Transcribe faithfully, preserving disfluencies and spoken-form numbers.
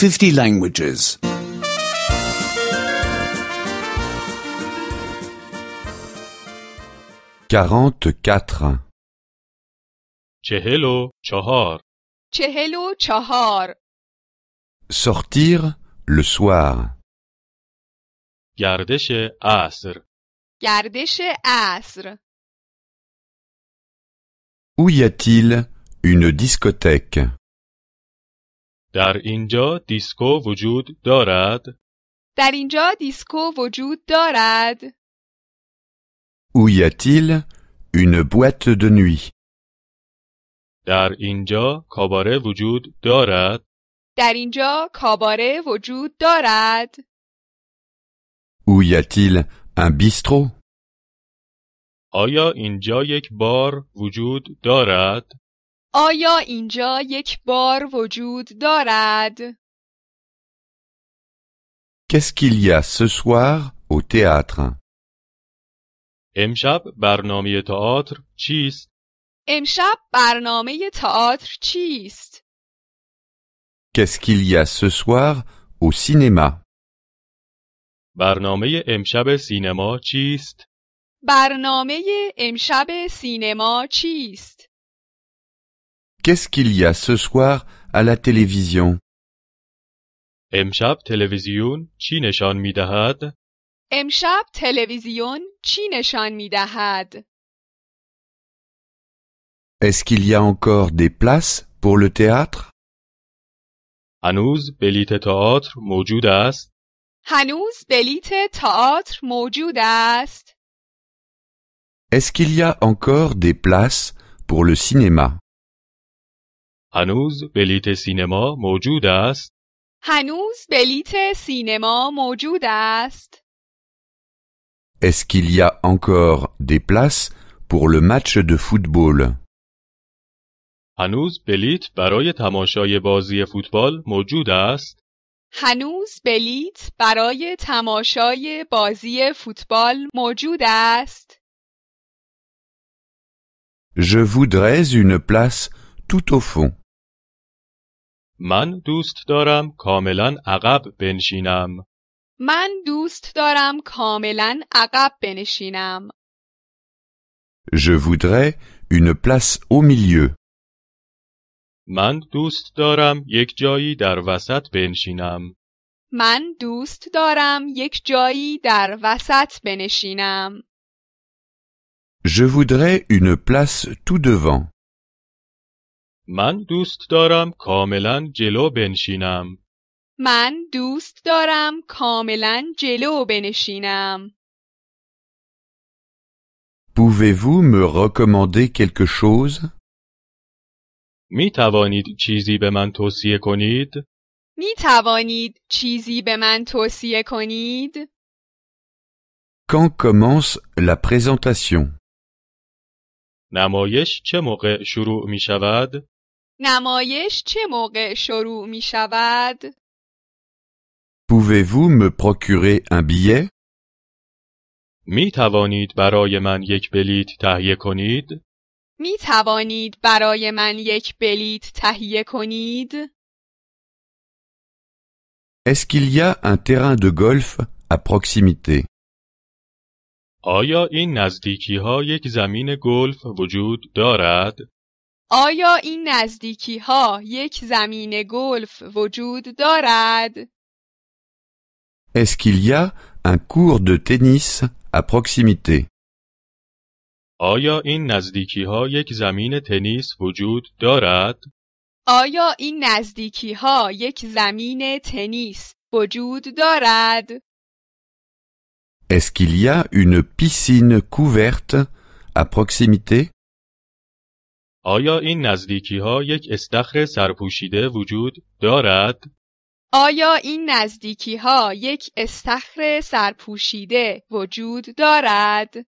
fifty languages. quarante-quatre. چهل و چهار. چهل و چهار. Sortir le soir. گردش عصر. گردش عصر. Où y a-t-il une discothèque? در اینجا دیسکو وجود دارد؟ در اینجا دیسکو وجود دارد. Où y a-t-il une boîte de nuit? در اینجا کاباره وجود دارد؟ در اینجا کاباره وجود دارد. Où y a-t-il un bistrot? آیا اینجا یک بار وجود دارد؟ آیا اینجا یک بار وجود دارد؟ Qu'est-ce qu'il y a ce soir au théâtre? امشب برنامه تئاتر چیست؟ امشب برنامه تئاتر چیست؟ Qu'est-ce qu'il y a ce soir au cinéma? برنامه امشب سینما چیست؟ برنامه امشب سینما چیست؟ Qu'est-ce qu'il y a ce soir à la télévision? امشب تلویزیون چی نشان می دهد؟ امشب تلویزیون چی نشان می دهد؟ Est-ce qu'il y a encore des places pour le théâtre? هنوز بلیت تئاتر موجود است؟ هنوز بلیت تئاتر موجود است؟ Est-ce qu'il y a encore des places pour le cinéma? هنوز بلیت سینما موجود است؟ هنوز بلیت سینما موجود است؟ Est-ce qu'il y a encore des places pour le match de football? هنوز بلیت برای تماشای بازی فوتبال موجود است؟ هنوز بلیت برای تماشای بازی فوتبال موجود است؟ Je voudrais une place tout au fond. من دوست دارم کاملا عقب بنشینم. من دوست دارم کاملا عقب بنشینم. Je voudrais une place au milieu. من دوست دارم یک جایی در وسط بنشینم. من دوست دارم یک جایی در وسط بنشینم. Je voudrais une place tout devant. من دوست دارم کاملا جلو بنشینم. من دوست دارم کاملا جلو بنشینم. Pouvez-vous me recommander quelque chose? می توانید چیزی به من توصیه کنید؟ می توانید چیزی به من توصیه کنید؟ Quand commence la présentation? نمایش چه موقع شروع می شود؟ نمایش چه موقع شروع می شود؟ Pouvez-vous me procurer un billet? می توانید برای من یک بلیت تهیه کنید؟ می توانید برای من یک بلیت تهیه کنید؟ Est-ce qu'il y a un terrain de golf à proximité? آیا این نزدیکی ها یک زمین گلف وجود دارد؟ آیا این نزدیکی ها یک زمین گلف وجود دارد؟ Est-ce qu'il y a un court de tennis à proximité? آیا این نزدیکی ها یک زمین تنیس وجود دارد؟ آیا این نزدیکی ها یک زمین تنیس وجود دارد؟ Est-ce qu'il y a une piscine couverte à proximité? آیا این نزدیکی ها یک استخر سرپوشیده وجود دارد؟ آیا این نزدیکی ها یک استخر سرپوشیده وجود دارد؟